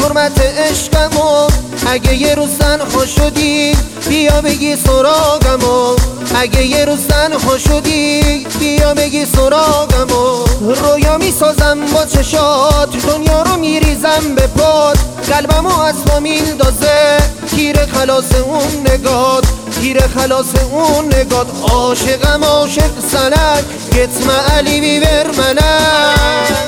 حرمت عشقمو اگه یه روز زن خوش شدی بیا بگی سراغمو، اگه یه روز زن خوش شدی بیا بگی سراغمو. رویا میسازم با چشات، دنیا رو میریزم به پات، قلبمو از ما میندازه تیر خلاص اون نگات، تیر خلاص اون نگات. عاشقم عاشق سنک گتم علی بیبر منک،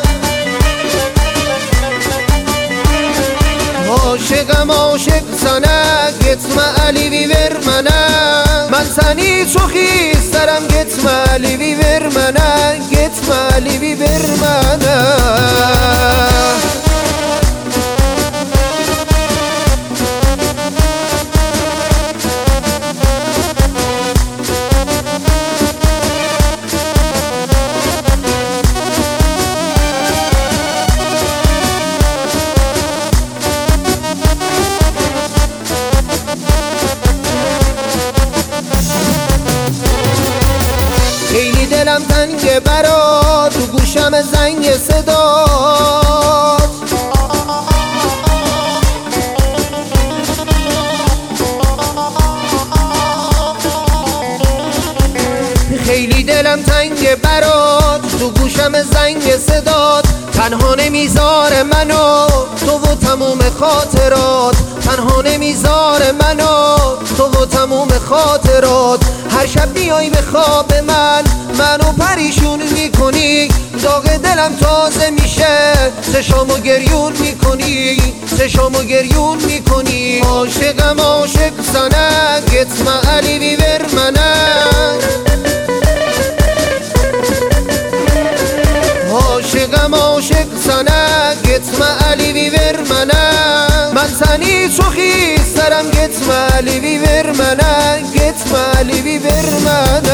عاشقم عاشق سنک گتم علی بیبر منک. من سنی چو خیسترم گتم علی بیبر منک، گتم علی بیبر منک. خیلی دلم تنگه برات، تو گوشم زنگ صدات، خیلی دلم تنگه برات، تو گوشم زنگ صدات. تنها نمیذاره منو تو و تموم خاطرات، تنها نمیذاره منو تو و تموم خاطرات. هر شب بیای به خواب منو پریشون میکنی، داغ دلم تازه میشه، چشامو گریون میکنی، چشامو گریون میکنی. عاشقم عاشق سنک گتم علی بیبر منک، عاشقم عاشق سنک گتم علی بیبر منک. من سنی چو خیسترم گتم علی بیبر منک، گتم علی بیبر منک.